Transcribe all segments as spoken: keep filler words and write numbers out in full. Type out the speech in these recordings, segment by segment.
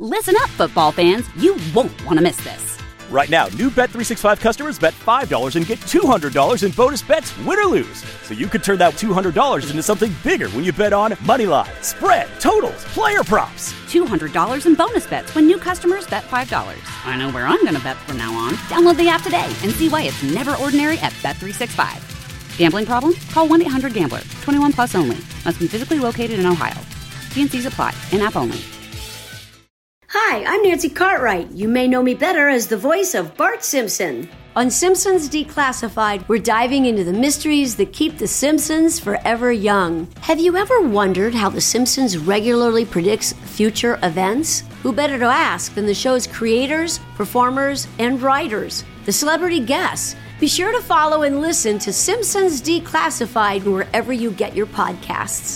Listen up, football fans. You won't want to miss this. Right now, new Bet three sixty-five customers bet five dollars and get two hundred dollars in bonus bets, win or lose. So you could turn that two hundred dollars into something bigger when you bet on money line, spread, totals, player props. two hundred dollars in bonus bets when new customers bet five dollars. I know where I'm going to bet from now on. Download the app today and see why it's never ordinary at Bet three sixty-five. Gambling problem? Call one eight hundred gambler. twenty-one plus only. Must be physically located in Ohio. T and C's apply. In-app only. Hi, I'm Nancy Cartwright. You may know me better as the voice of Bart Simpson. On Simpsons Declassified, we're diving into the mysteries that keep the Simpsons forever young. Have you ever wondered how the Simpsons regularly predicts future events? Who better to ask than the show's creators, performers, and writers, the celebrity guests? Be sure to follow and listen to Simpsons Declassified wherever you get your podcasts.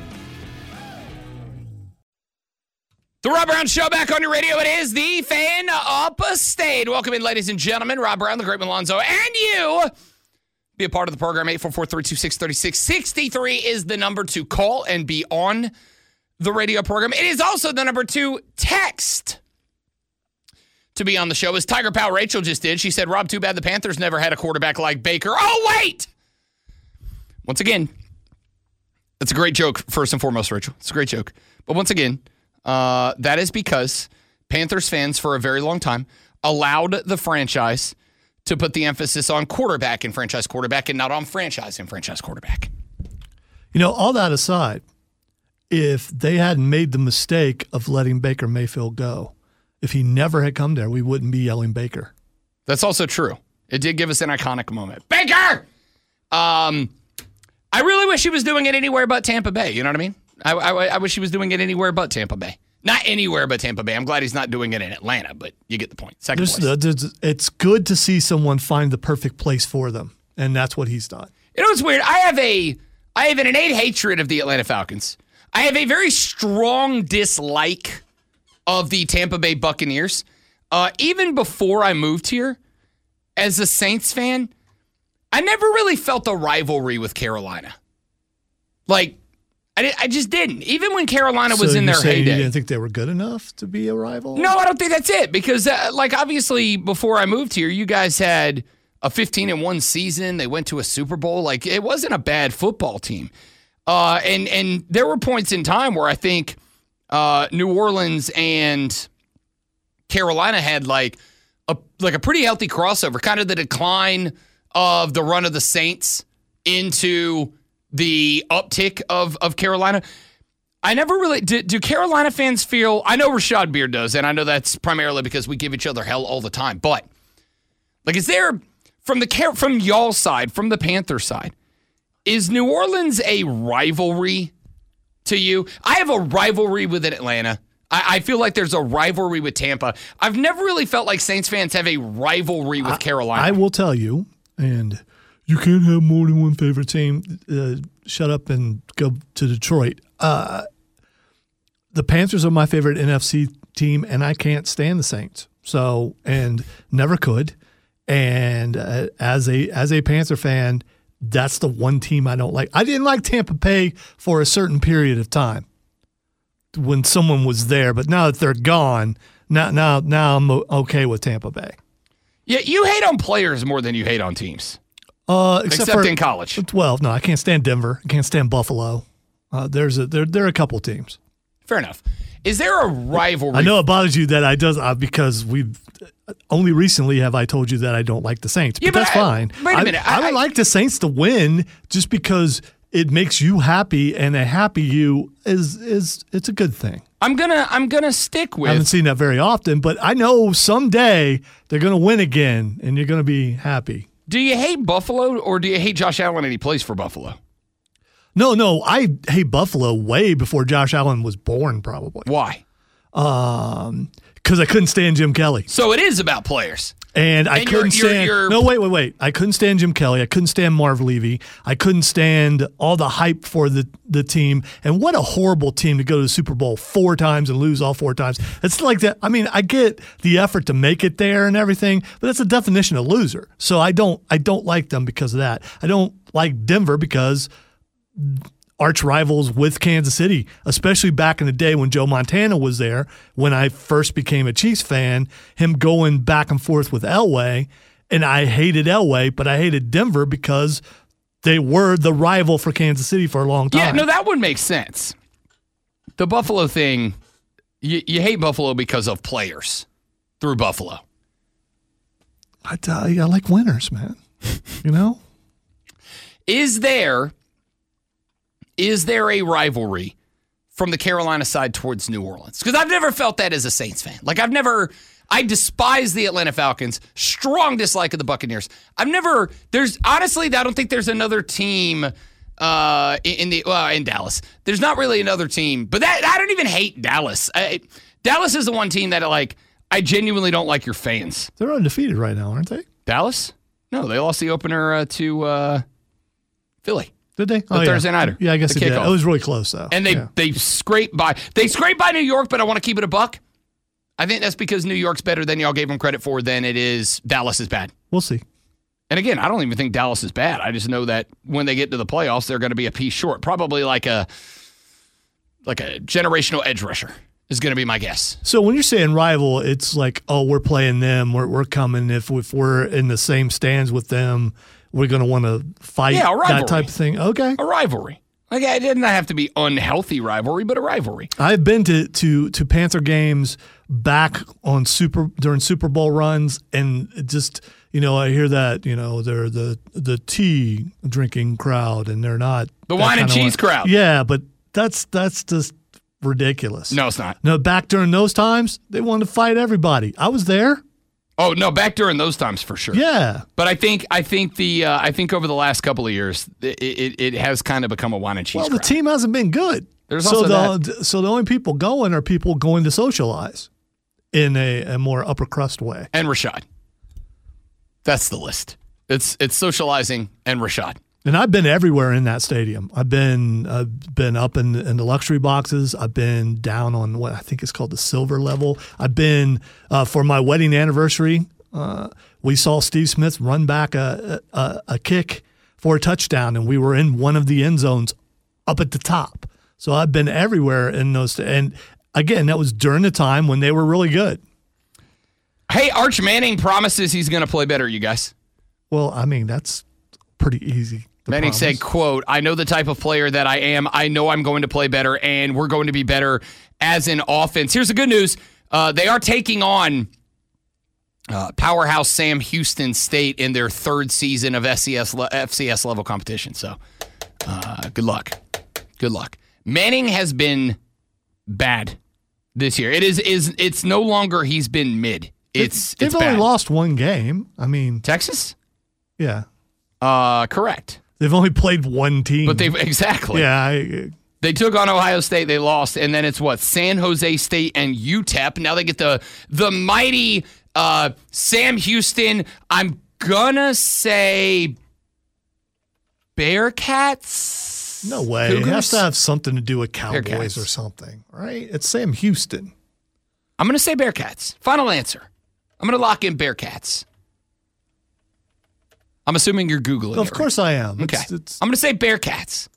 The Rob Brown Show back on your radio. It is the Fan Upstate. Welcome in, ladies and gentlemen. Rob Brown, the Great Malonzo, and you. Be a part of the program. eight four four, three two six, three six six three is the number to call and be on the radio program. It is also the number to text to be on the show, as Tiger Pal Rachel just did. She said, Rob, too bad the Panthers never had a quarterback like Baker. Oh, wait! Once again, it's a great joke, first and foremost, Rachel. It's a great joke. But once again, Uh, that is because Panthers fans, for a very long time, allowed the franchise to put the emphasis on quarterback and franchise quarterback and not on franchise and franchise quarterback. You know, all that aside, if they hadn't made the mistake of letting Baker Mayfield go, if he never had come there, we wouldn't be yelling Baker. That's also true. It did give us an iconic moment. Baker! Um, I really wish he was doing it anywhere but Tampa Bay. You know what I mean? I, I, I wish he was doing it anywhere but Tampa Bay. Not anywhere but Tampa Bay. I'm glad he's not doing it in Atlanta, but you get the point. Second There's, place. there's, it's good to see someone find the perfect place for them, and that's what he's done. You know what's weird? I have a I have an innate hatred of the Atlanta Falcons. I have a very strong dislike of the Tampa Bay Buccaneers. Uh, even before I moved here, as a Saints fan, I never really felt a rivalry with Carolina. Like, I, did, I just didn't. Even when Carolina was so in their heyday. You didn't think they were good enough to be a rival? No, I don't think that's it. Because, uh, like, obviously, before I moved here, you guys had a fifteen and one season. They went to a Super Bowl. Like, it wasn't a bad football team. Uh, and, and there were points in time where I think uh, New Orleans and Carolina had, like, a, like a pretty healthy crossover. Kind of the decline of the run of the Saints into the uptick of, of Carolina. I never really, do, do Carolina fans feel, I know Rashad Beard does, and I know that's primarily because we give each other hell all the time, but like, is there, from the from y'all's side, from the Panther side, is New Orleans a rivalry to you? I have a rivalry with Atlanta. I, I feel like there's a rivalry with Tampa. I've never really felt like Saints fans have a rivalry with I, Carolina. I will tell you, and you can't have more than one favorite team. Uh, shut up and go to Detroit. Uh, the Panthers are my favorite N F C team, and I can't stand the Saints. So, and never could. And uh, as a as a Panther fan, that's the one team I don't like. I didn't like Tampa Bay for a certain period of time when someone was there, but now that they're gone, now now now I'm okay with Tampa Bay. Yeah, you hate on players more than you hate on teams. Uh, except except for, in college. Well, no, I can't stand Denver. I can't stand Buffalo. Uh, there's a there there are a couple teams. Fair enough. Is there a rivalry? I know it bothers you that I does uh, because we've only recently have I told you that I don't like the Saints. But, Yeah, but that's I- fine. wait a I- minute. I, I- would like the Saints to win just because it makes you happy, and a happy you is is it's a good thing. I'm gonna I'm gonna stick with. I haven't seen that very often, but I know someday they're going to win again, and you're going to be happy. Do you hate Buffalo or do you hate Josh Allen and he plays for Buffalo? No, no, I hate Buffalo way before Josh Allen was born, probably. Why? Um, because I couldn't stand Jim Kelly. So it is about players. And I And you're- couldn't you're- stand. you're- No, wait, wait, wait. I couldn't stand Jim Kelly. I couldn't stand Marv Levy. I couldn't stand all the hype for the, the team. And what a horrible team to go to the Super Bowl four times and lose all four times. It's like that. I mean, I get the effort to make it there and everything, but that's a definition of loser. So I don't. I don't like them because of that. I don't like Denver because arch rivals with Kansas City, especially back in the day when Joe Montana was there, when I first became a Chiefs fan, him going back and forth with Elway. And I hated Elway, but I hated Denver because they were the rival for Kansas City for a long time. Yeah, no, that would make sense. The Buffalo thing, you, you hate Buffalo because of players through Buffalo. I, I, I like winners, man. You know? Is there is there a rivalry from the Carolina side towards New Orleans? Because I've never felt that as a Saints fan. Like, I've never, I despise the Atlanta Falcons, strong dislike of the Buccaneers. I've never, there's, honestly, I don't think there's another team uh, in the, well, in Dallas. There's not really another team, but that, I don't even hate Dallas. I, Dallas is the one team that, like, I genuinely don't like your fans. They're undefeated right now, aren't they? Dallas? No, they lost the opener uh, to uh, Philly. Did they? The oh, Thursday yeah. nighter. Yeah, I guess the they did. kickoff. It was really close, though. And they, yeah. they scraped by. They scraped by New York, but I want to keep it a buck. I think that's because New York's better than y'all gave them credit for than it is Dallas is bad. We'll see. And again, I don't even think Dallas is bad. I just know that when they get to the playoffs, they're going to be a piece short. Probably like a like a generational edge rusher is going to be my guess. So when you're saying rival, it's like, oh, we're playing them. We're we're coming. If if we're in the same stands with them, we're going to want to fight. Yeah, a rivalry. That type of thing. Okay. A rivalry. Like, it didn't have to be unhealthy rivalry, but a rivalry. I've been to to to Panther games back on Super during Super Bowl runs, and it just, you know, I hear that, you know, they're the the tea drinking crowd, and they're not The wine and cheese one. crowd. Yeah, but that's that's just ridiculous. No, it's not. No, back during those times, they wanted to fight everybody. I was there. Oh no, back during those times for sure. Yeah, but I think I think the uh, I think over the last couple of years, it, it, it has kind of become a wine and cheese. Well, crowd. the team hasn't been good. There's so also the that. so the only people going are people going to socialize in a, a more upper crust way. And Rashad. That's the list. It's it's socializing and Rashad. And I've been everywhere in that stadium. I've been I've been up in, in the luxury boxes. I've been down on what I think is called the silver level. I've been uh, for my wedding anniversary. Uh, we saw Steve Smith run back a, a a kick for a touchdown, and we were in one of the end zones up at the top. So I've been everywhere in those. And again, that was during the time when they were really good. Hey, Arch Manning promises he's going to play better, you guys. Well, I mean, that's pretty easy. Manning promise. said, quote, I know the type of player that I am. I know I'm going to play better, and we're going to be better as an offense. Here's the good news. Uh, they are taking on uh, powerhouse Sam Houston State in their third season of F C S, le- F C S level competition. So uh, good luck. Good luck. Manning has been bad this year. It is is it's no longer he's been mid. It's They've it's only bad. lost one game. I mean, Texas? yeah. Uh, correct. They've only played one team. But they've exactly. Yeah. I, They took on Ohio State, they lost, and then it's what? San Jose State and U T E P. Now they get the the mighty uh, Sam Houston. I'm gonna say Bearcats. no way. Cougars? It has to have something to do with Cowboys Bearcats. or something, right? It's Sam Houston. I'm gonna say Bearcats. Final answer. I'm gonna lock in Bearcats. I'm assuming you're Googling. Of it, course right? I am. Okay. It's, it's, I'm gonna say Bearcats.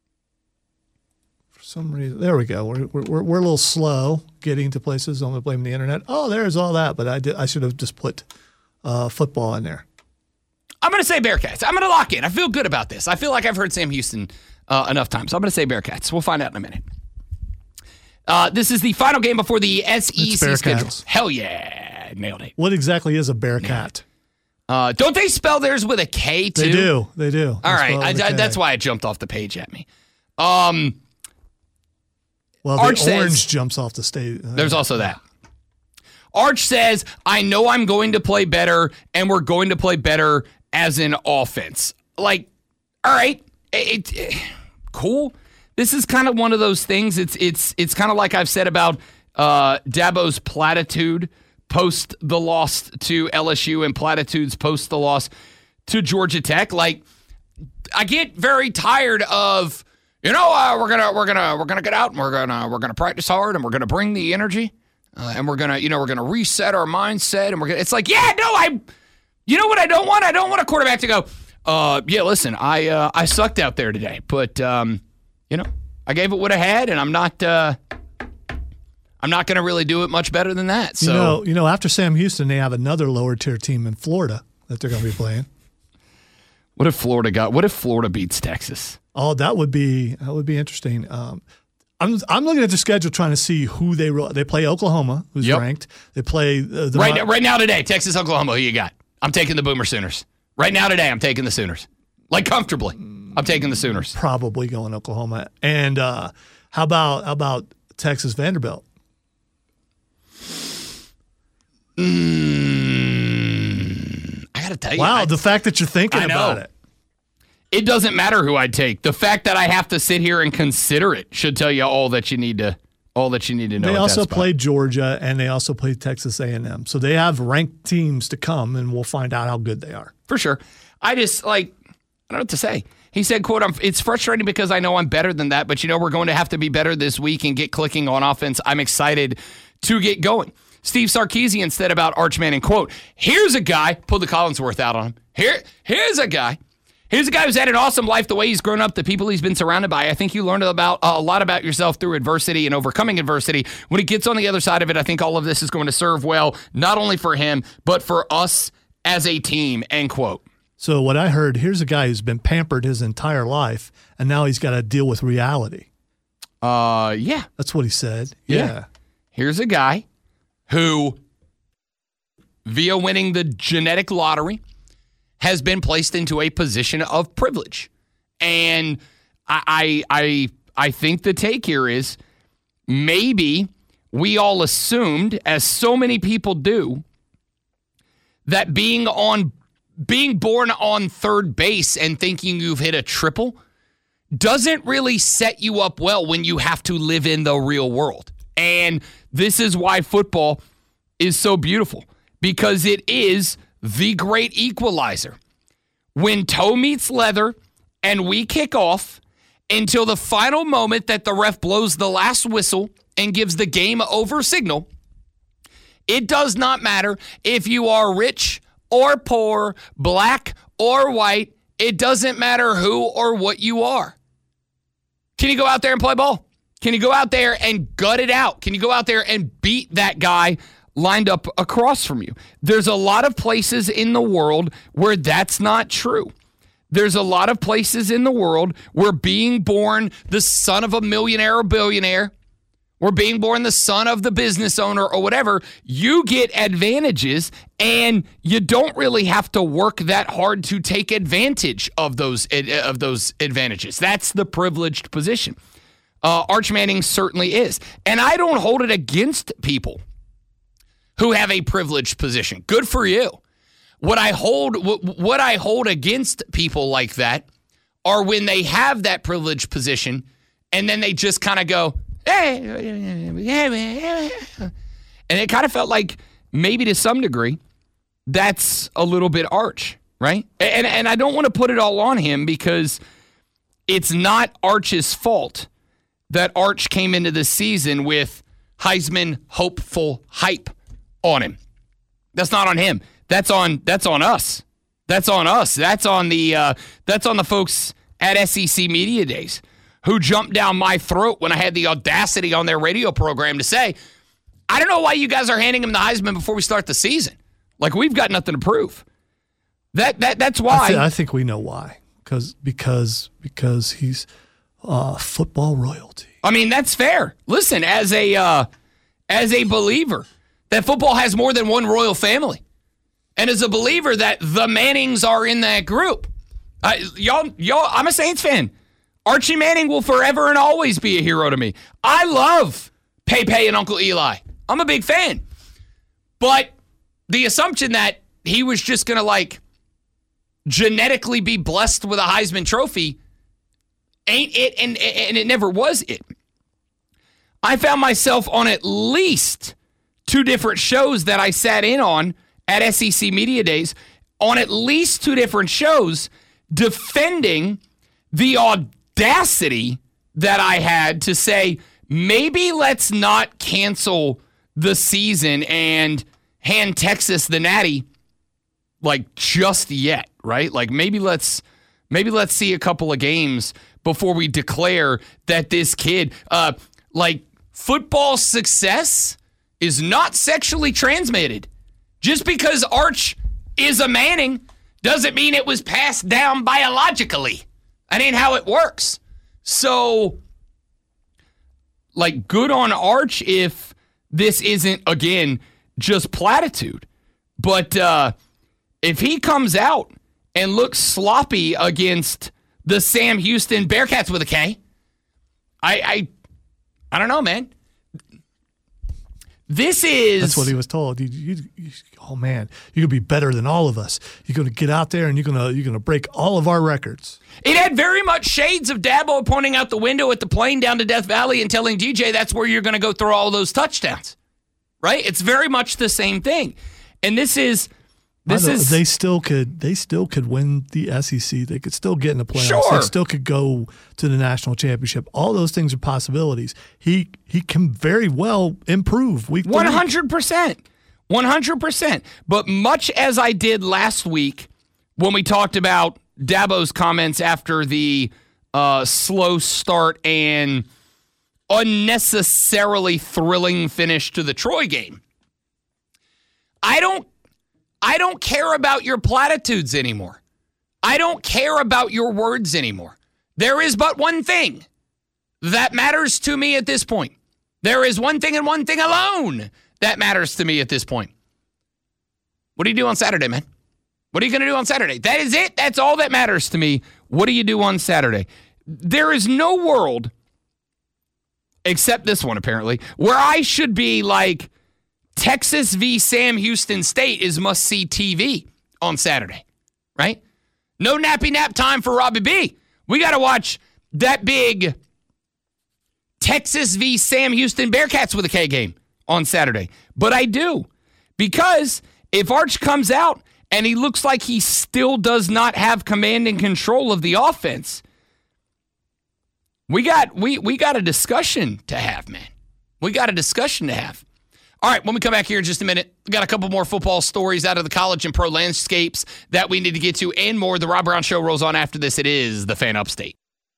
for some reason, there we go. We're, we're we're a little slow getting to places. I'm gonna blame the internet. Oh, there's all that, but I did. I should have just put uh, football in there. I'm going to say Bearcats. I'm going to lock in. I feel good about this. I feel like I've heard Sam Houston uh, enough times. So I'm going to say Bearcats. We'll find out in a minute. Uh, this is the final game before the S E C It's schedule. Bearcats. Hell yeah. Nailed it. What exactly is a Bearcat? Uh, don't they spell theirs with a K, too? They do. They do. All right. I, I, I, that's why it jumped off the page at me. Um, Well, Arch the says- orange jumps off the stage. Uh, there's also that. Arch says, I know I'm going to play better, and we're going to play better as an offense. Like, all right, it, it, cool. This is kind of one of those things. It's it's it's kind of like I've said about uh, Dabo's platitude post the loss to L S U and platitudes post the loss to Georgia Tech. Like, I get very tired of, you know, uh, we're gonna we're gonna we're gonna get out and we're gonna we're gonna practice hard and we're gonna bring the energy uh, and we're gonna you know we're gonna reset our mindset and we're gonna. It's like, yeah, no, I. You know what I don't want? I don't want a quarterback to go, uh, yeah, listen, I uh, I sucked out there today, but um, you know, I gave it what I had, and I'm not uh, I'm not going to really do it much better than that. So you know, you know, after Sam Houston, they have another lower tier team in Florida that they're going to be playing. What if Florida got? What if Florida beats Texas? Oh, that would be that would be interesting. Um, I'm I'm looking at the schedule trying to see who they they play. Oklahoma, who's Yep. ranked. They play uh, the Right now, right now today, Texas, Oklahoma. Who you got? I'm taking the Boomer Sooners. Right now today, I'm taking the Sooners. Like comfortably, I'm taking the Sooners. Probably going Oklahoma. And uh, how about how about Texas Vanderbilt? Mm, I got to tell you. Wow, I, the fact that you're thinking I know. about it. It doesn't matter who I take. The fact that I have to sit here and consider it should tell you all that you need to all that you need to know. They at also that spot. play Georgia, and they also play Texas A and M. So they have ranked teams to come, and we'll find out how good they are. For sure. I just, like, I don't know what to say. He said, quote, I'm, it's frustrating because I know I'm better than that, but, you know, we're going to have to be better this week and get clicking on offense. I'm excited to get going. Steve Sarkisian said about Arch Manning, quote, here's a guy, pull the Collinsworth out on him. Here, Here's a guy. Here's a guy who's had an awesome life the way he's grown up, the people he's been surrounded by. I think you learned about uh, a lot about yourself through adversity and overcoming adversity. When he gets on the other side of it, I think all of this is going to serve well, not only for him, but for us as a team, end quote. So what I heard, here's a guy who's been pampered his entire life, and now he's got to deal with reality. Uh, yeah. That's what he said. Yeah. yeah. Here's a guy who, via winning the genetic lottery, has been placed into a position of privilege. And I, I, I, I think the take here is maybe we all assumed, as so many people do, that being on being born on third base and thinking you've hit a triple doesn't really set you up well when you have to live in the real world. And this is why football is so beautiful, because it is the great equalizer. When toe meets leather and we kick off until the final moment that the ref blows the last whistle and gives the game over signal, it does not matter if you are rich or poor, black or white. It doesn't matter who or what you are. Can you go out there and play ball? Can you go out there and gut it out? Can you go out there and beat that guy lined up across from you? There's a lot of places in the world where that's not true. There's a lot of places in the world where being born the son of a millionaire or billionaire, or being born the son of the business owner or whatever, you get advantages and you don't really have to work that hard to take advantage of those of those advantages. That's the privileged position. Uh, Arch Manning certainly is. And I don't hold it against people who have a privileged position. Good for you. What I hold what, what I hold against people like that are when they have that privileged position and then they just kind of go, hey, and it kind of felt like maybe to some degree that's a little bit Arch, right? And and I don't want to put it all on him because it's not Arch's fault that Arch came into the season with Heisman hopeful hype on him. That's not on him. That's on that's on us. That's on us. That's on the uh, that's on the folks at S E C Media Days who jumped down my throat when I had the audacity on their radio program to say, I don't know why you guys are handing him the Heisman before we start the season. Like, we've got nothing to prove. That that that's why. I, th- I think we know why. Because because because he's uh, football royalty. I mean, that's fair. Listen, as a uh, as a believer that football has more than one royal family, and as a believer that the Mannings are in that group, uh, y'all y'all, I'm a Saints fan. Archie Manning will forever and always be a hero to me. I love Pepe and Uncle Eli. I'm a big fan. But the assumption that he was just going to, like, genetically be blessed with a Heisman Trophy ain't it, and, and it never was it. I found myself on at least two different shows that I sat in on at S E C Media Days, on at least two different shows, defending the audacity that I had to say, maybe let's not cancel the season and hand Texas the natty, like, just yet, right? Like, maybe let's Maybe let's see a couple of games before we declare that this kid, uh, like, football success is not sexually transmitted. Just because Arch is a Manning doesn't mean it was passed down biologically. That ain't how it works. So, like, good on Arch if this isn't, again, just platitude. But uh, if he comes out and looks sloppy against the Sam Houston Bearcats with a K, I, I, I don't know, man. This is... That's what he was told. You, you, you, oh, man, you're going to be better than all of us. You're going to get out there and you're going to you're going to break all of our records. It had very much shades of Dabo pointing out the window at the plane down to Death Valley and telling D J that's where you're going to go throw all those touchdowns. Right? It's very much the same thing. And this is... This is they still could they still could win the S E C. They could still get in the playoffs. Sure. They still could go to the national championship. All those things are possibilities. He he can very well improve week to week. one hundred percent. one hundred percent. But much as I did last week when we talked about Dabo's comments after the uh, slow start and unnecessarily thrilling finish to the Troy game, I don't I don't care about your platitudes anymore. I don't care about your words anymore. There is but one thing that matters to me at this point. There is one thing and one thing alone that matters to me at this point. What do you do on Saturday, man? What are you going to do on Saturday? That is it. That's all that matters to me. What do you do on Saturday? There is no world, except this one apparently, where I should be like, Texas v. Sam Houston State is must-see T V on Saturday, right? No nappy nap time for Robbie B. We got to watch that big Texas v. Sam Houston Bearcats with a K game on Saturday. But I do, because if Arch comes out and he looks like he still does not have command and control of the offense, we got we we got a discussion to have, man. We got a discussion to have. All right, when we come back here in just a minute, we got a couple more football stories out of the college and pro landscapes that we need to get to and more. The Rob Brown Show rolls on after this. It is the Fan Upstate.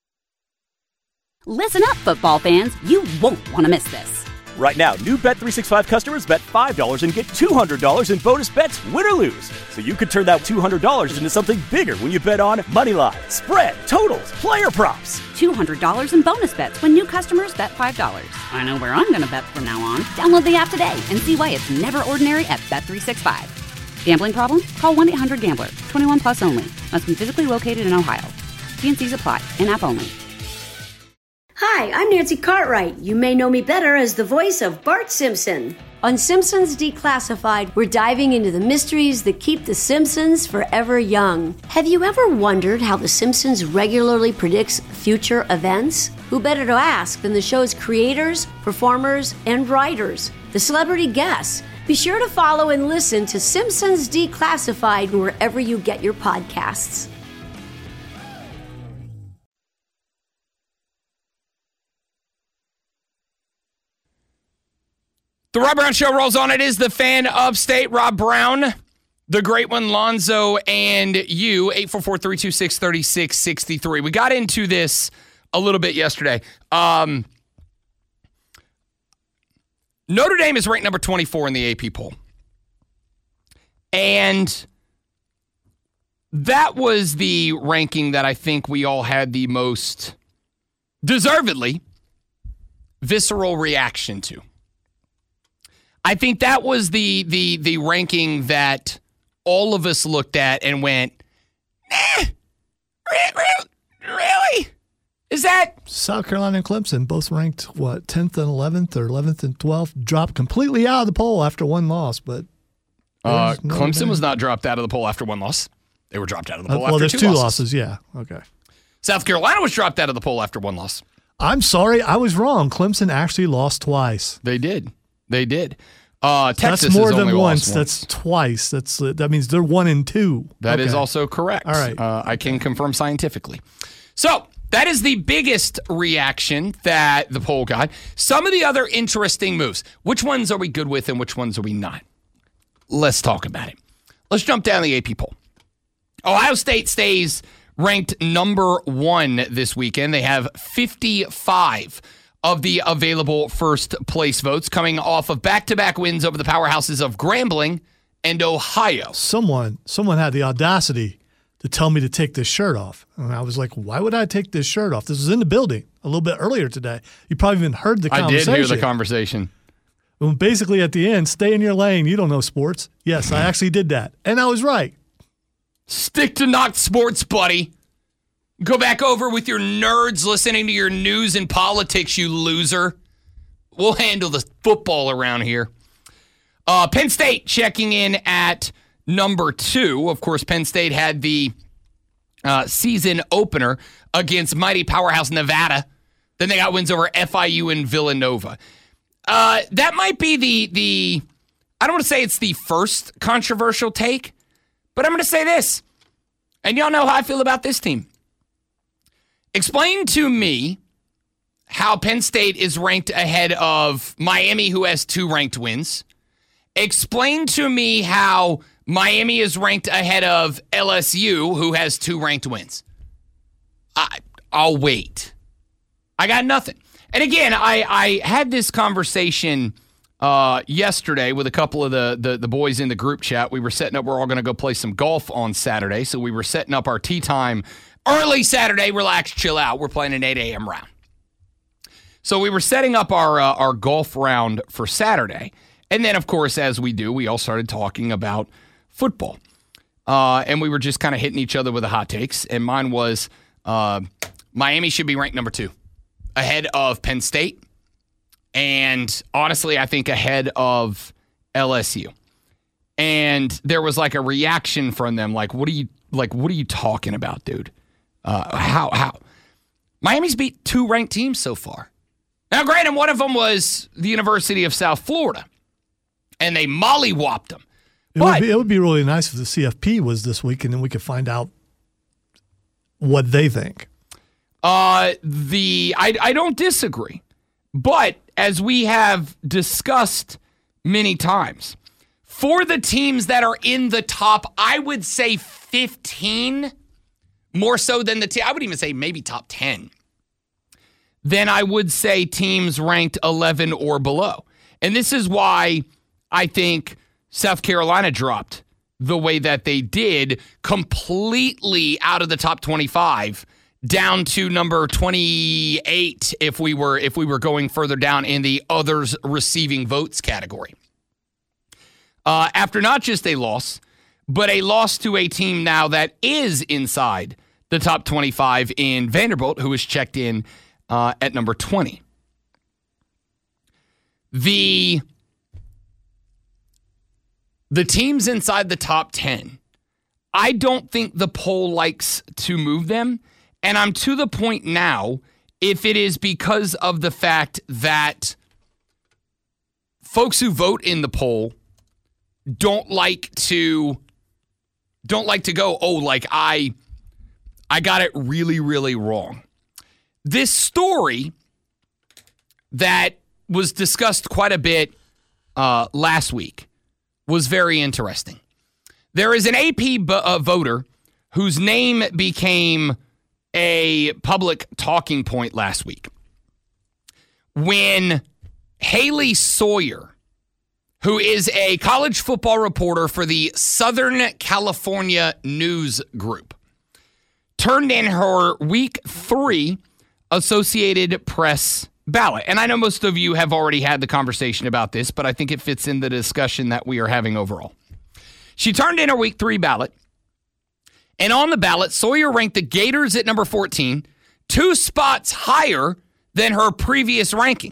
Listen up, football fans. You won't want to miss this. Right now, new Bet three sixty-five customers bet five dollars and get two hundred dollars in bonus bets, win or lose. So you could turn that two hundred dollars into something bigger when you bet on money line, spread, totals, player props. two hundred dollars in bonus bets when new customers bet five dollars. I know where I'm going to bet from now on. Download the app today and see why it's never ordinary at Bet three sixty-five. Gambling problem? Call one eight hundred gambler. twenty-one plus only. Must be physically located in Ohio. T and C's apply. In-app only. Hi, I'm Nancy Cartwright. You may know me better as the voice of Bart Simpson. On Simpsons Declassified, we're diving into the mysteries that keep the Simpsons forever young. Have you ever wondered how The Simpsons regularly predicts future events? Who better to ask than the show's creators, performers, and writers, the celebrity guests? Be sure to follow and listen to Simpsons Declassified wherever you get your podcasts. The Rob Brown Show rolls on. It is the Fan Upstate. Rob Brown, the great one, Lonzo, and you. eight four four, three two six, three six six three. We got into this a little bit yesterday. Um, Notre Dame is ranked number twenty-four in the A P poll. And that was the ranking that I think we all had the most deservedly visceral reaction to. I think that was the the the ranking that all of us looked at and went, nah, really? Is that? South Carolina and Clemson both ranked, what, tenth and eleventh or eleventh and twelfth, dropped completely out of the poll after one loss. But uh, Clemson was not dropped out of the poll after one loss. They were dropped out of the poll uh, well, after there's two, two losses. losses. Yeah, okay. South Carolina was dropped out of the poll after one loss. I'm sorry, I was wrong. Clemson actually lost twice. They did. They did. Uh, Texas That's more has than only once. lost That's twice. That's uh, that means they're one and two. That okay. is also correct. All right. Uh, I can confirm scientifically. So that is the biggest reaction that the poll got. Some of the other interesting moves. Which ones are we good with and which ones are we not? Let's talk about it. Let's jump down the A P poll. Ohio State stays ranked number one this weekend. They have fifty-five of the available first place votes coming off of back-to-back wins over the powerhouses of Grambling and Ohio. Someone, someone had the audacity to tell me to take this shirt off. And I was like, why would I take this shirt off? This was in the building a little bit earlier today. You probably even heard the conversation. I did hear the conversation. Well, basically at the end, stay in your lane. You don't know sports. Yes, I actually did that. And I was right. Stick to not sports, buddy. Go back over with your nerds listening to your news and politics, you loser. We'll handle the football around here. Uh, Penn State checking in at number two. Of course, Penn State had the uh, season opener against mighty powerhouse Nevada. Then they got wins over F I U and Villanova. Uh, that might be the, the, I don't want to say it's the first controversial take, but I'm going to say this. And y'all know how I feel about this team. Explain to me how Penn State is ranked ahead of Miami, who has two ranked wins. Explain to me how Miami is ranked ahead of L S U, who has two ranked wins. I, I'll wait. I got nothing. And again, I, I had this conversation uh, yesterday with a couple of the, the, the boys in the group chat. We were setting up, we're all going to go play some golf on Saturday. So we were setting up our tee time early Saturday, relax, chill out. We're playing an eight a.m. round. So we were setting up our uh, our golf round for Saturday. And then, of course, as we do, we all started talking about football. Uh, and we were just kind of hitting each other with the hot takes. And mine was uh, Miami should be ranked number two, ahead of Penn State. And honestly, I think ahead of L S U. And there was like a reaction from them, like, what are you like, what are you talking about, dude? Uh, how, how? Miami's beat two ranked teams so far. Now, granted, one of them was the University of South Florida, and they mollywopped them. It, but, would be, it would be really nice if the C F P was this week, and then we could find out what they think. Uh, the I, I don't disagree. But as we have discussed many times, for the teams that are in the top, I would say fifteen, more so than the team. I would even say maybe top ten. Then I would say teams ranked eleven or below. And this is why I think South Carolina dropped the way that they did, completely out of the top twenty-five, down to number twenty-eight if we were if we were going further down in the others receiving votes category. Uh, after not just a loss, but a loss to a team now that is inside the top twenty-five in Vanderbilt, who is checked in uh, at number twenty. The, the teams inside the top ten, I don't think the poll likes to move them. And I'm to the point now, if it is because of the fact that folks who vote in the poll don't like to don't like to go, oh, like I I got it really, really wrong. This story that was discussed quite a bit uh, last week was very interesting. There is an A P b- uh, voter whose name became a public talking point last week when Haley Sawyer, who is a college football reporter for the Southern California News Group, turned in her week three Associated Press ballot. And I know most of you have already had the conversation about this, but I think it fits in the discussion that we are having overall. She turned in her week three ballot. And on the ballot, Sawyer ranked the Gators at number fourteen, two spots higher than her previous ranking.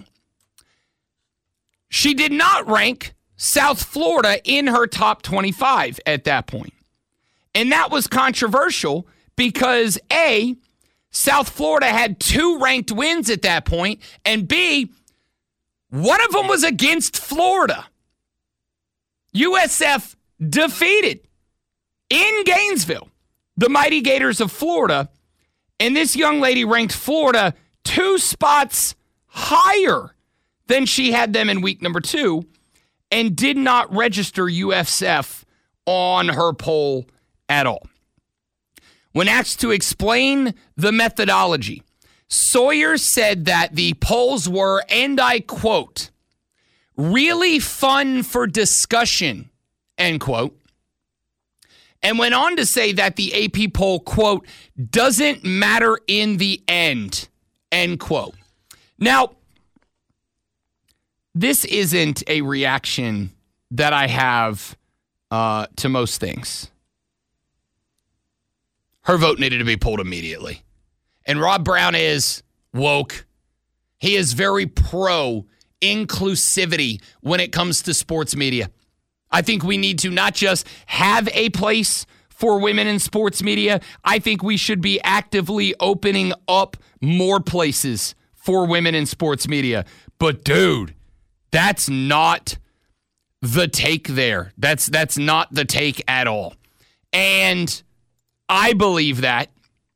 She did not rank South Florida in her top twenty-five at that point. And that was controversial because A, South Florida had two ranked wins at that point, and B, one of them was against Florida. U S F defeated in Gainesville the mighty Gators of Florida, and this young lady ranked Florida two spots higher than she had them in week number two and did not register U S F on her poll at all. when asked to explain the methodology, Sawyer said that the polls were, and I quote, really fun for discussion, end quote. And went on to say that the A P poll, quote, doesn't matter in the end, end quote. Now, this isn't a reaction that I have uh, to most things. Her vote needed to be pulled immediately. And Rob Brown is woke. He is very pro inclusivity when it comes to sports media. I think we need to not just have a place for women in sports media. I think we should be actively opening up more places for women in sports media. But dude, that's not the take there. That's that's not the take at all. And I believe that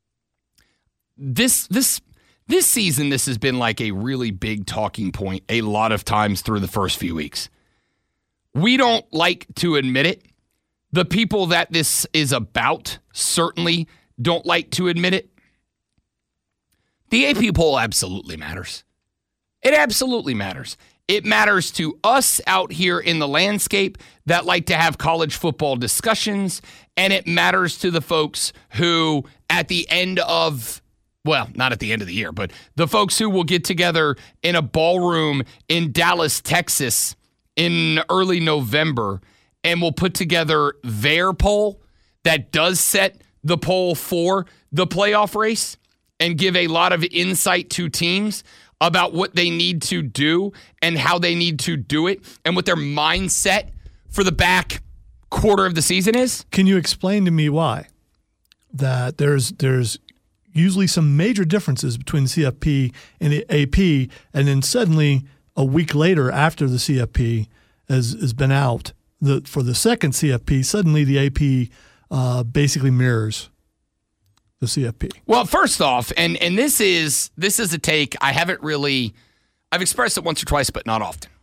this this this season this has been like a really big talking point a lot of times through the first few weeks. We don't like to admit it. The people that this is about certainly don't like to admit it. The A P poll absolutely matters. It absolutely matters. It matters to us out here in the landscape that like to have college football discussions, and it matters to the folks who at the end of, well, not at the end of the year, but the folks who will get together in a ballroom in Dallas, Texas in early November and will put together their poll that does set the poll for the playoff race and give a lot of insight to teams about what they need to do and how they need to do it and what their mindset for the back quarter of the season is. Can you explain to me why that there's there's usually some major differences between the C F P and the A P, and then suddenly a week later after the C F P has, has been out the, for the second C F P, suddenly the A P uh, basically mirrors the C F P? Well, first off, and and this is this is a take I haven't really, I've expressed it once or twice, but not often.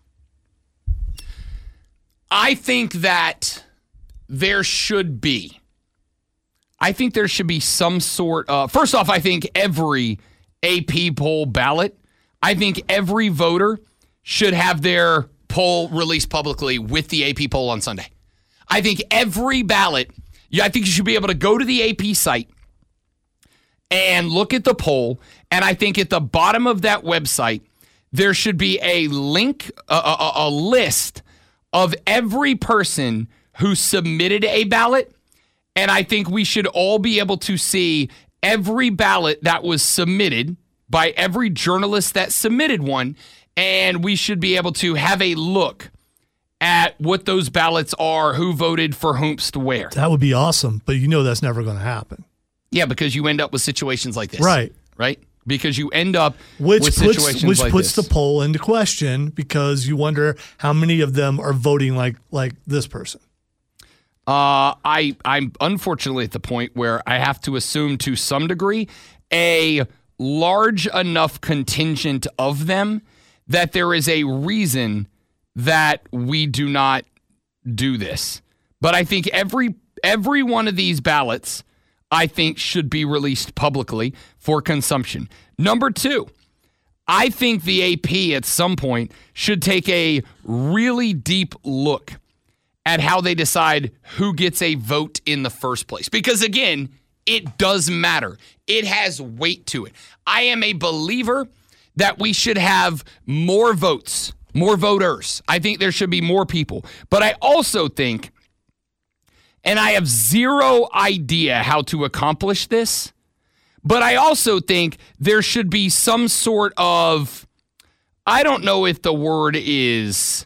I think that there should be, I think there should be some sort of, first off, I think every A P poll ballot, I think every voter should have their poll released publicly with the A P poll on Sunday. I think every ballot, yeah, I think you should be able to go to the A P site and look at the poll, and I think at the bottom of that website, there should be a link, a, a, a list of every person who submitted a ballot, and I think we should all be able to see every ballot that was submitted by every journalist that submitted one, and we should be able to have a look at what those ballots are, who voted for whomst where. That would be awesome, but you know that's never going to happen. Yeah, because you end up with situations like this. Right. Right? Because you end up which with puts, situations which like puts this. the poll into question, because you wonder how many of them are voting like like this person. Uh, I, I'm unfortunately at the point where I have to assume to some degree a large enough contingent of them that there is a reason that we do not do this. But I think every every one of these ballots, I think, should be released publicly for consumption. Number two, I think the A P at some point should take a really deep look at how they decide who gets a vote in the first place. Because, again, it does matter. It has weight to it. I am a believer that we should have more votes, more voters. I think there should be more people. But I also think, and I have zero idea how to accomplish this, but I also think there should be some sort of, I don't know if the word is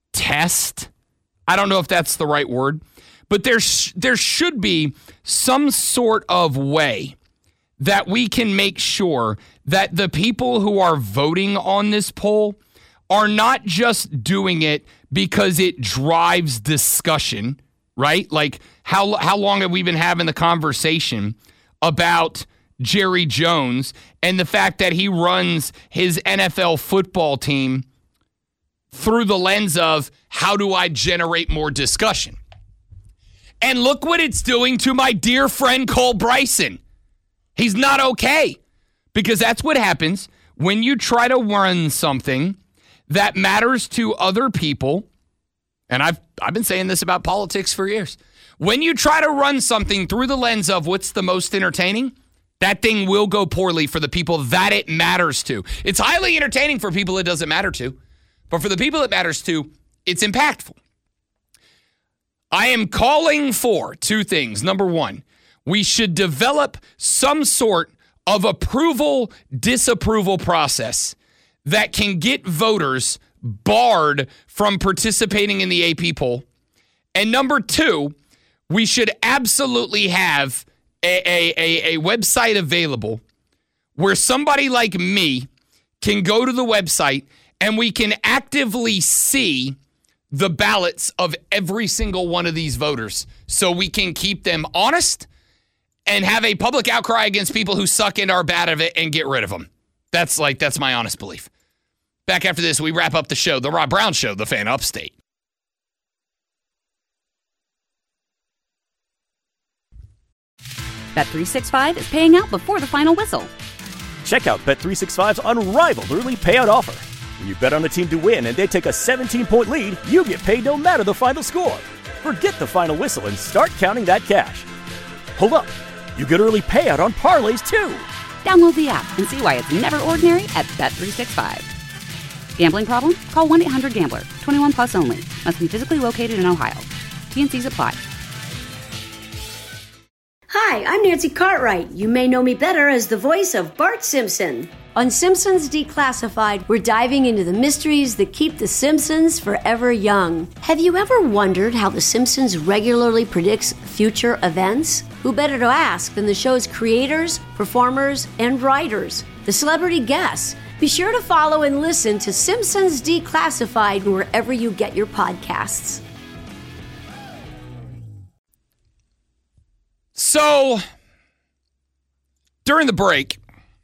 test. I don't know if that's the right word, but there's there should be some sort of way that we can make sure that the people who are voting on this poll are not just doing it because it drives discussion, right? Like, how how long have we been having the conversation about Jerry Jones and the fact that he runs his N F L football team through the lens of, how do I generate more discussion? And look what it's doing to my dear friend Cole Bryson. He's not okay. Because that's what happens when you try to run something that matters to other people. And I've I've been saying this about politics for years. When you try to run something through the lens of what's the most entertaining, that thing will go poorly for the people that it matters to. It's highly entertaining for people it doesn't matter to. But for the people it matters to, it's impactful. I am calling for two things. Number one, we should develop some sort of approval, disapproval process that can get voters barred from participating in the A P poll. And number two, we should absolutely have a, a, a, a website available where somebody like me can go to the website and we can actively see the ballots of every single one of these voters so we can keep them honest and have a public outcry against people who suck and are bad at it and get rid of them. That's like, that's my honest belief. Back after this, we wrap up the show, The Rob Brown Show, the Fan Upstate. Bet three sixty-five is paying out before the final whistle. Check out Bet three sixty-five's unrivaled early payout offer. When you bet on a team to win and they take a seventeen-point lead, you get paid no matter the final score. Forget the final whistle and start counting that cash. Hold up. You get early payout on parlays, too. Download the app and see why it's never ordinary at Bet three sixty-five. Gambling problem? Call one eight hundred gambler. twenty-one plus only. Must be physically located in Ohio. T N Cs apply. Hi, I'm Nancy Cartwright. You may know me better as the voice of Bart Simpson. On Simpsons Declassified, we're diving into the mysteries that keep the Simpsons forever young. Have you ever wondered how the Simpsons regularly predicts future events? Who better to ask than the show's creators, performers, and writers, the celebrity guests? Be sure to follow and listen to Simpsons Declassified wherever you get your podcasts. So, during the break,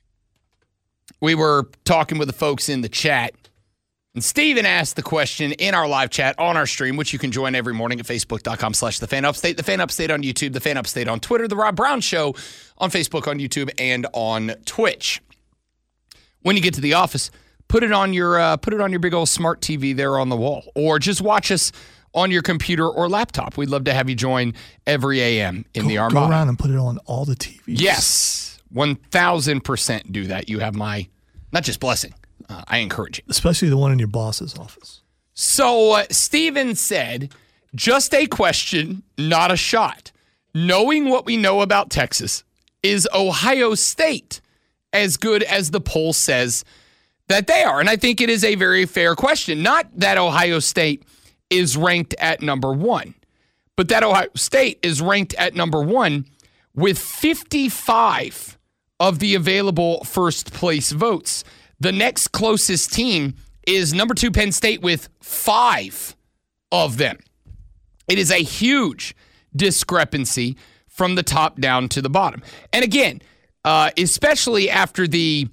we were talking with the folks in the chat, and Steven asked the question in our live chat on our stream, which you can join every morning at facebook.com slash the Fan Upstate, the Fan Upstate on YouTube, the Fan Upstate on Twitter, the Rob Brown Show on Facebook, on YouTube, and on Twitch. When you get to the office, put it on your uh, put it on your big old smart T V there on the wall, or just watch us on your computer or laptop. We'd love to have you join every A M in go, the Armada. Go around and put it on all the T Vs. Yes, one thousand percent do that. You have my, not just blessing, uh, I encourage it. Especially the one in your boss's office. So uh, Steven said, just a question, not a shot. Knowing what we know about Texas, is Ohio State as good as the poll says that they are? And I think it is a very fair question. Not that Ohio State is ranked at number one, but that Ohio State is ranked at number one with fifty-five of the available first place votes. The next closest team is number two Penn State with five of them. It is a huge discrepancy from the top down to the bottom. And again, uh, especially after the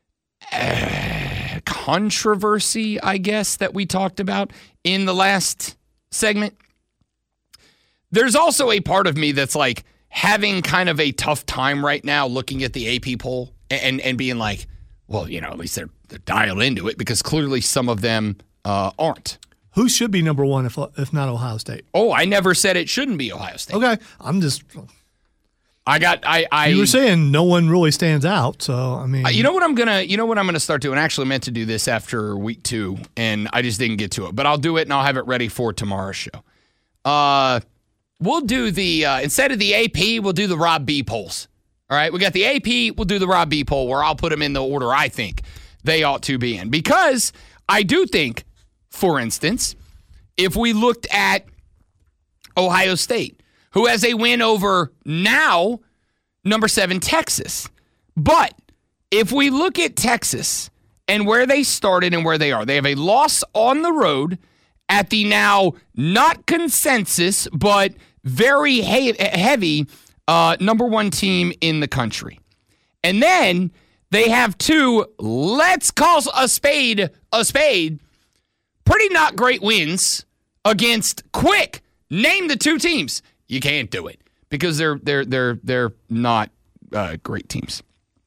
uh, controversy, I guess, that we talked about in the last segment, there's also a part of me that's like having kind of a tough time right now looking at the A P poll and, and being like, well, you know, at least they're, they're dialed into it, because clearly some of them uh, aren't. Who should be number one if if not Ohio State? Oh, I never said it shouldn't be Ohio State. Okay, I'm just. I got. I. I you were saying no one really stands out, so I mean. You know what I'm gonna. You know what I'm gonna start doing. I actually meant to do this after week two, and I just didn't get to it. But I'll do it, and I'll have it ready for tomorrow's show. Uh, we'll do the uh, instead of the A P, we'll do the Rob B polls. All right, we got the A P. We'll do the Rob B poll, where I'll put them in the order I think they ought to be in, because I do think, for instance, if we looked at Ohio State, who has a win over now number seven Texas. But if we look at Texas and where they started and where they are, they have a loss on the road at the now not consensus but very he- heavy uh, number one team in the country. And then they have two, let's call a spade a spade, pretty not great wins against, quick, name the two teams. You can't do it because they're they're they're they're not uh, great teams.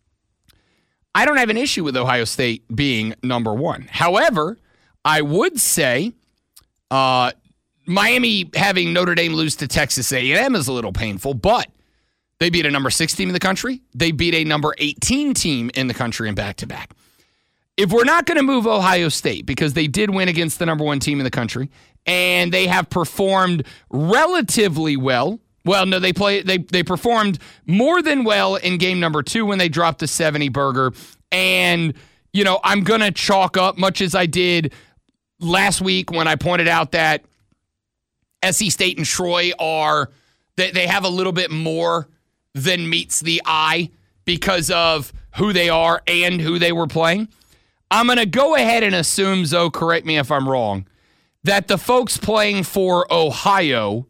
I don't have an issue with Ohio State being number one. However, I would say uh, Miami having Notre Dame lose to Texas A and M is a little painful, but they beat a number six team in the country. They beat a number eighteen team in the country in back-to-back. If we're not going to move Ohio State because they did win against the number one team in the country and they have performed relatively well. Well, no, they play. They they performed more than well in game number two when they dropped the seventy burger. And, you know, I'm going to chalk up, much as I did last week when I pointed out that S C State and Troy are, they, they have a little bit more than meets the eye because of who they are and who they were playing. I'm going to go ahead and assume, Zoe, correct me if I'm wrong, that the folks playing for Ohio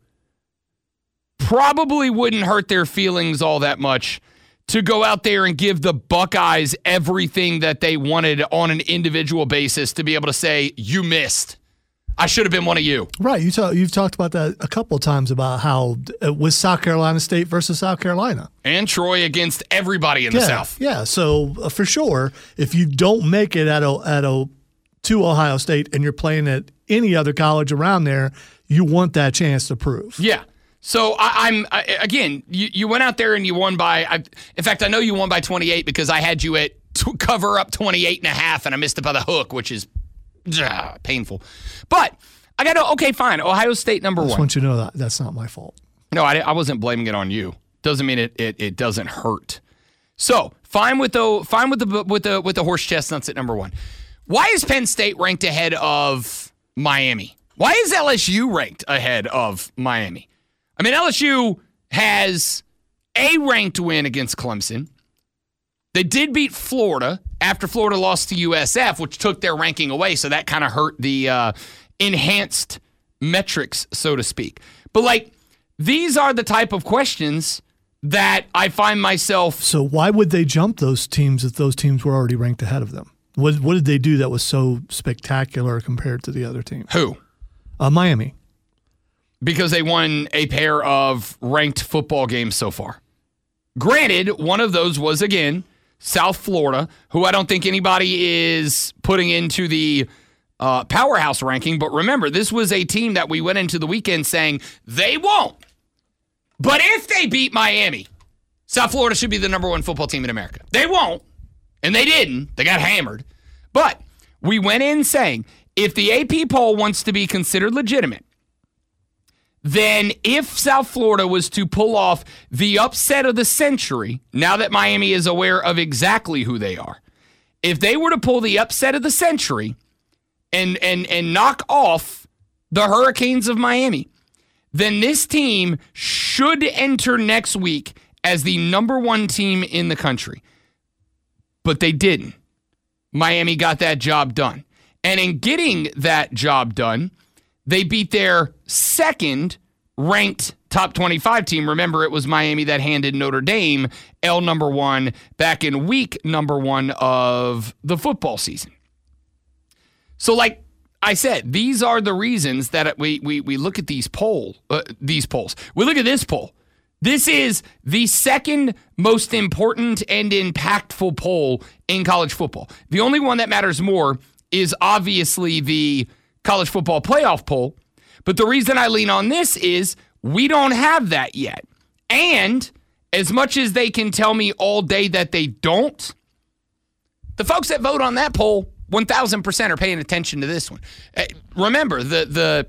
probably wouldn't hurt their feelings all that much to go out there and give the Buckeyes everything that they wanted on an individual basis to be able to say, you missed. I should have been one of you. Right. You talk, you've talked about that a couple of times about how uh, with South Carolina State versus South Carolina. And Troy against everybody in yeah, the South. Yeah. So uh, for sure, if you don't make it at a, at a, to Ohio State and you're playing at any other college around there, you want that chance to prove. Yeah. So I, I'm I, again. You, you went out there and you won by. I, in fact, I know you won by twenty-eight because I had you at t- cover up twenty-eight and a half, and I missed it by the hook, which is uh, painful. But I got to okay, fine. Ohio State number I just one. want you to know that that's not my fault. No, I, I wasn't blaming it on you. Doesn't mean it, it it doesn't hurt. So fine with the fine with the with the with the horse chestnuts at number one. Why is Penn State ranked ahead of Miami? Why is L S U ranked ahead of Miami? I mean, L S U has a ranked win against Clemson. They did beat Florida after Florida lost to U S F, which took their ranking away, so that kind of hurt the uh, enhanced metrics, so to speak. But, like, these are the type of questions that I find myself... So why would they jump those teams if those teams were already ranked ahead of them? What, what did they do that was so spectacular compared to the other team? Who? Uh, Miami. Because they won a pair of ranked football games so far. Granted, one of those was, again, South Florida, who I don't think anybody is putting into the uh, powerhouse ranking. But remember, this was a team that we went into the weekend saying they won't. But if they beat Miami, South Florida should be the number one football team in America. They won't, and they didn't. They got hammered. But we went in saying if the A P poll wants to be considered legitimate, then if South Florida was to pull off the upset of the century, now that Miami is aware of exactly who they are, if they were to pull the upset of the century and and and knock off the Hurricanes of Miami, then this team should enter next week as the number one team in the country. But they didn't. Miami got that job done. And in getting that job done, they beat their second ranked top twenty-five team. Remember, it was Miami that handed Notre Dame L number one back in week number one of the football season. So, like I said, these are the reasons that we we we look at these poll uh, these polls. We look at this poll. This is the second most important and impactful poll in college football. The only one that matters more is obviously the college football playoff poll. But the reason I lean on this is we don't have that yet. And as much as they can tell me all day that they don't, the folks that vote on that poll one thousand percent are paying attention to this one. Remember, the the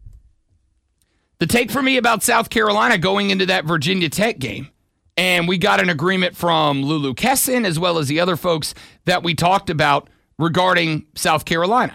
the take for me about South Carolina going into that Virginia Tech game, and we got an agreement from Lulu Kesson as well as the other folks that we talked about regarding South Carolina.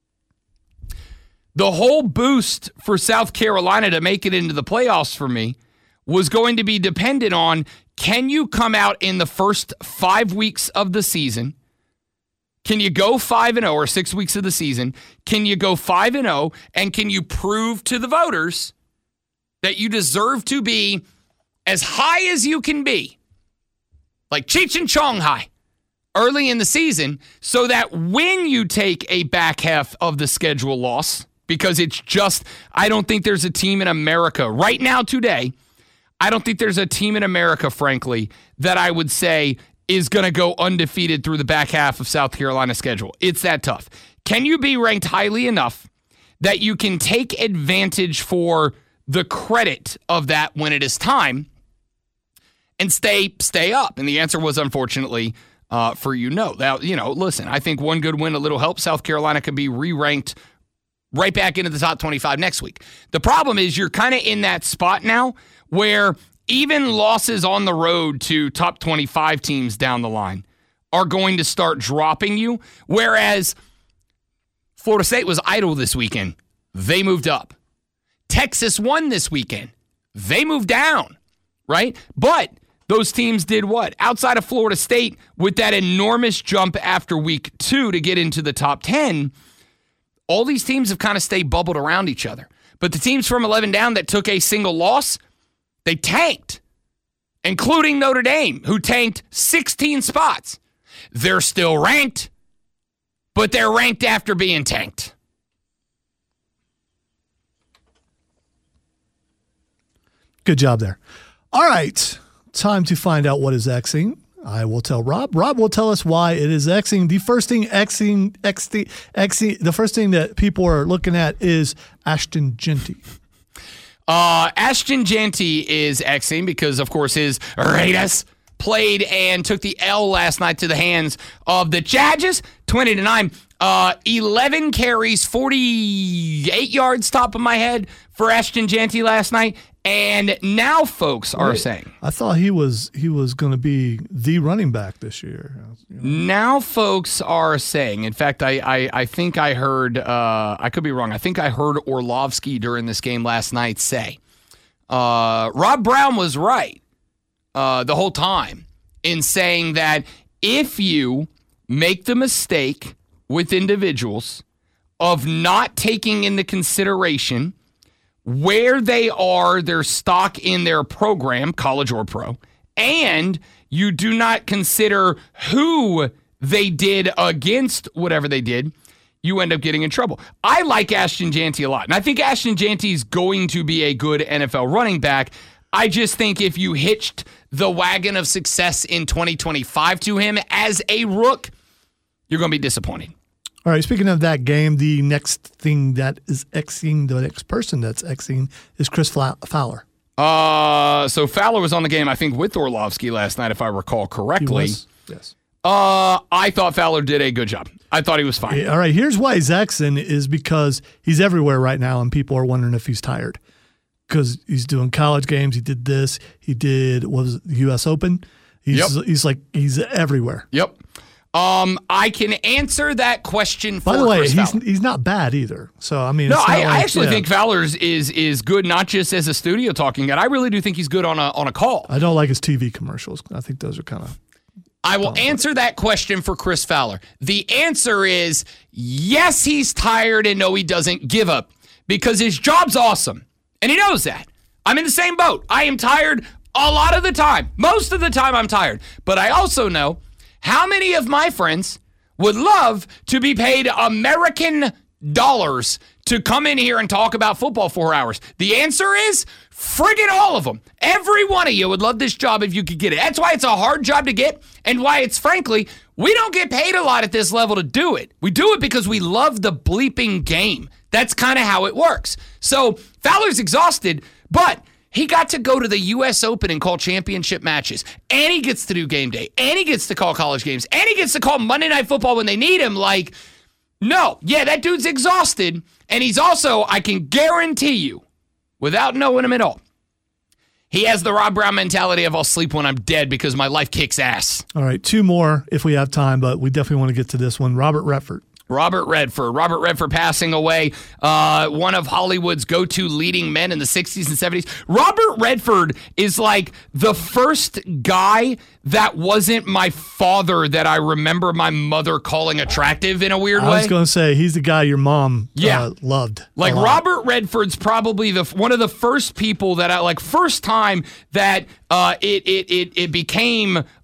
The whole boost for South Carolina to make it into the playoffs for me was going to be dependent on, can you come out in the first five weeks of the season? Can you go five and oh or six weeks of the season? Can you go five and oh and can you prove to the voters that you deserve to be as high as you can be, like Cheech and Chong high, early in the season, so that when you take a back half of the schedule loss because it's just, I don't think there's a team in America right now today. I don't think there's a team in America, frankly, that I would say is going to go undefeated through the back half of South Carolina's schedule. It's that tough. Can you be ranked highly enough that you can take advantage for the credit of that when it is time and stay stay up? And the answer was, unfortunately, uh, for you, no. Now, you know, listen, I think one good win, a little help. South Carolina could be re-ranked right back into the top twenty-five next week. The problem is you're kind of in that spot now where even losses on the road to top twenty-five teams down the line are going to start dropping you, whereas Florida State was idle this weekend. They moved up. Texas won this weekend. They moved down, right? But those teams did what? Outside of Florida State, with that enormous jump after week two to get into the top ten, all these teams have kind of stayed bubbled around each other. But the teams from eleven down that took a single loss, they tanked, including Notre Dame, who tanked sixteen spots. They're still ranked, but they're ranked after being tanked. Good job there. All right, time to find out what is Xing. I will tell Rob. Rob will tell us why it is Xing. The first thing Xing, Xing, Xing, the first thing that people are looking at is Ashton Jeanty. Uh, Ashton Jeanty is Xing because, of course, his Raiders played and took the L last night to the hands of the Chargers, twenty to nine. Uh, eleven carries, forty-eight yards, top of my head, for Ashton Jeanty last night. And now folks are Wait, saying, I thought he was he was going to be the running back this year. You know. Now folks are saying, in fact, I I, I think I heard, uh, I could be wrong, I think I heard Orlovsky during this game last night say, uh, Rob Brown was right uh, the whole time in saying that if you make the mistake with individuals of not taking into consideration where they are, their stock in their program, college or pro, and you do not consider who they did against whatever they did, you end up getting in trouble. I like Ashton Jeanty a lot, and I think Ashton Jeanty is going to be a good N F L running back. I just think if you hitched the wagon of success in twenty twenty-five to him as a rook, you're going to be disappointed. All right, speaking of that game, the next thing that is Xing, the next person that's Xing is Chris Fowler. Uh, so Fowler was on the game, I think, with Orlovsky last night, if I recall correctly. He was, yes. Uh, I thought Fowler did a good job. I thought he was fine. All right, here's why he's Xing is because he's everywhere right now, and people are wondering if he's tired. Because he's doing college games. He did this. He did, what was it, the U S Open? He's, yep. he's like, he's everywhere. Yep. Um, I can answer that question for By the way, Chris he's Fowler. he's not bad either. So I mean, no, it's I, like, I actually yeah. think Fowler's is is good, not just as a studio talking guy. I really do think he's good on a on a call. I don't like his T V commercials. I think those are kind of. I will answer that question for Chris Fowler. The answer is yes, he's tired, and no, he doesn't give up because his job's awesome, and he knows that. I'm in the same boat. I am tired a lot of the time. Most of the time, I'm tired, but I also know how many of my friends would love to be paid American dollars to come in here and talk about football for four hours. The answer is friggin' all of them. Every one of you would love this job if you could get it. That's why it's a hard job to get and why it's, frankly, we don't get paid a lot at this level to do it. We do it because we love the bleeping game. That's kind of how it works. So Fowler's exhausted, but he got to go to the U S Open and call championship matches, and he gets to do game day, and he gets to call college games, and he gets to call Monday Night Football when they need him. Like, no, yeah, that dude's exhausted, and he's also, I can guarantee you, without knowing him at all, he has the Rob Brown mentality of I'll sleep when I'm dead because my life kicks ass. All right, two more if we have time, but we definitely want to get to this one. Robert Redford. Robert Redford. Robert Redford passing away, uh, one of Hollywood's go-to leading men in the sixties and seventies. Robert Redford is like the first guy that wasn't my father that I remember my mother calling attractive in a weird I way. I was going to say, he's the guy your mom yeah. uh, loved. Like Robert Redford's probably the one of the first people that I, like, first time that uh, it, it, it, it became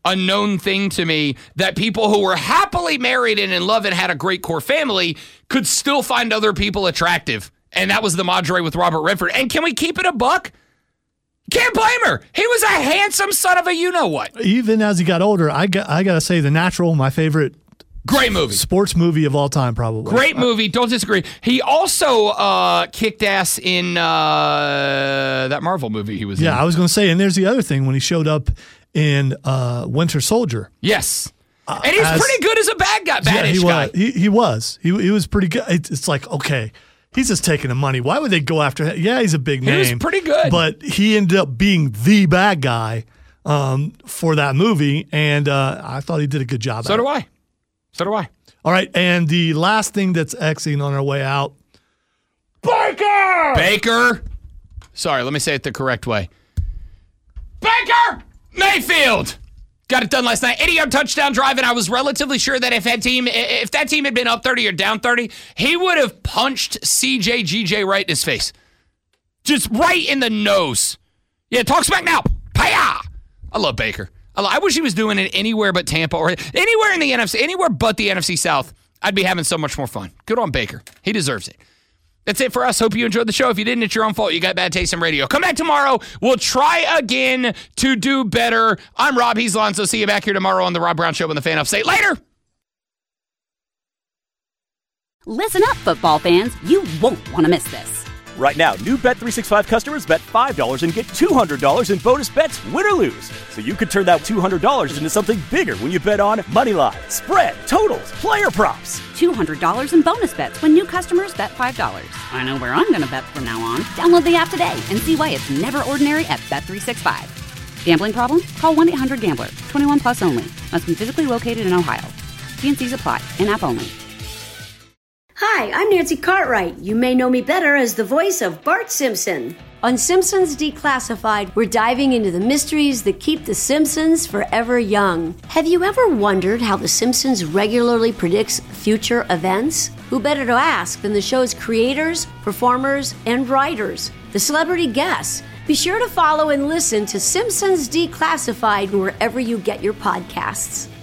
a known thing to me that people who were happily married and in love and had a great core family could still find other people attractive. And that was the Madre with Robert Redford. And can we keep it a buck? Can't blame her. He was a handsome son of a you-know-what. Even as he got older, I got, I got to say The Natural, my favorite great movie. Sports movie of all time, probably. Great movie. Don't disagree. He also uh, kicked ass in uh, that Marvel movie he was yeah, in. Yeah, I was going to say, and there's the other thing, when he showed up in uh, Winter Soldier. Yes. Uh, and he's as, pretty good as a bad guy, badish yeah, he guy. Was. He, he was. He, he was pretty good. It's, it's like, okay, he's just taking the money. Why would they go after him? Yeah, he's a big name. He was pretty good. But he ended up being the bad guy um, for that movie, and uh, I thought he did a good job so at do it. I. So do I. All right, and the last thing that's exiting on our way out, Baker! Baker. Sorry, let me say it the correct way. Baker Mayfield. Got it done last night. eighty-yard touchdown drive, and I was relatively sure that if that team if that team had been up thirty or down thirty, he would have punched C J G J right in his face. Just right in the nose. Yeah, talk smack now. Paya! I love Baker. I, love, I wish he was doing it anywhere but Tampa or anywhere in the N F C, anywhere but the N F C South. I'd be having so much more fun. Good on Baker. He deserves it. That's it for us. Hope you enjoyed the show. If you didn't, it's your own fault. You got bad taste in radio. Come back tomorrow. We'll try again to do better. I'm Rob. He's Lonzo. See you back here tomorrow on the Rob Brown Show on the Fan Upstate. Later. Listen up, football fans. You won't want to miss this. Right now, new Bet three sixty-five customers bet five dollars and get two hundred dollars in bonus bets, win or lose. So you could turn that two hundred dollars into something bigger when you bet on money line, spread, totals, player props. two hundred dollars in bonus bets when new customers bet five dollars. I know where I'm going to bet from now on. Download the app today and see why it's never ordinary at Bet three sixty-five. Gambling problem? Call one eight hundred gambler. twenty-one plus only. Must be physically located in Ohio. T and C's apply. In-app only. Hi, I'm Nancy Cartwright. You may know me better as the voice of Bart Simpson. On Simpsons Declassified, we're diving into the mysteries that keep the Simpsons forever young. Have you ever wondered how the Simpsons regularly predicts future events? Who better to ask than the show's creators, performers, and writers, the celebrity guests? Be sure to follow and listen to Simpsons Declassified wherever you get your podcasts.